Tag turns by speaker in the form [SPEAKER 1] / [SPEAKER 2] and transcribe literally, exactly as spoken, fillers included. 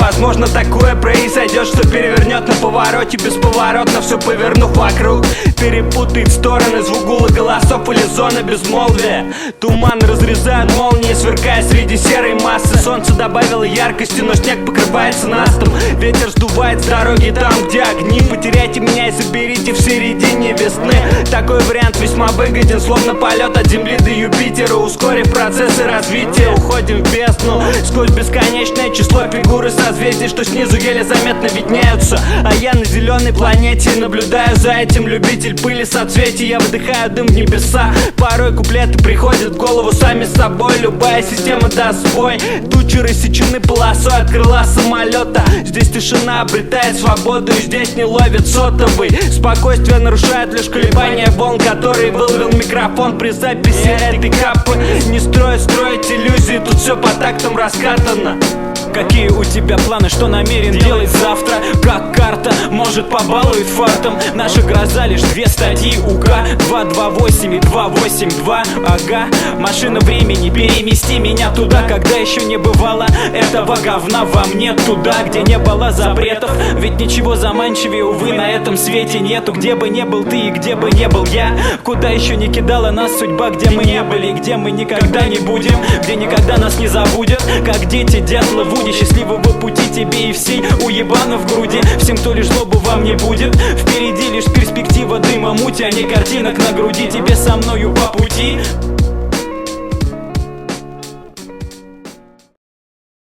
[SPEAKER 1] возможно такое произойдет, что перевернет на повороте бесповоротно, все повернув вокруг. Перепутает стороны, звук гула голосов или зона безмолвия. Туман разрезает молнии, сверкая среди серой массы. Солнце добавило яркости, но снег покрывается настом. Ветер сдувает с дороги там, где огни. Потеряйте меня и заберите в середине весны. Такой вариант весьма выгоден, словно полет от Земли до Юпитера. Ускорив процессы развития, уходим в бездну сквозь бесконечное число фигур и созвездий, что снизу еле заметно виднеются. А я на зеленой планете наблюдаю за этим. Любитель пыли соцветий, я выдыхаю дым в небеса. Порой куплеты приходят в голову сами собой. Любая система даст свой. Тучи рассечены полосой от крыла самолета. Здесь тишина обретает свободу, и здесь не ловит сотовый. Спокойствие нарушает лишь колебания волн, которые выловил микрофон при записи этой капы. Не строить, строить иллюзии, тут все по тактам раскатано.
[SPEAKER 2] Какие у тебя планы, что намерен делать завтра? Как карта, может побалует фартом. Наша гроза лишь две статьи УК два два восемь и два восемь два. Ага, машина времени, перемести меня туда, когда еще не бывало этого говна во мне. Туда, где не было запретов. Ведь ничего заманчивее, увы, на этом свете нету. Где бы не был ты и где бы не был я, куда еще не кидала нас судьба, где мы не были, где мы никогда не будем, где никогда нас не забудет. Как дети, дятлы в уде, счастливого пути тебе и всей уебана в груди. Всем, кто лишь злобу вам не будет. Впереди лишь перспектива дыма, мути, а не картинок на груди. Тебе со мною по пути.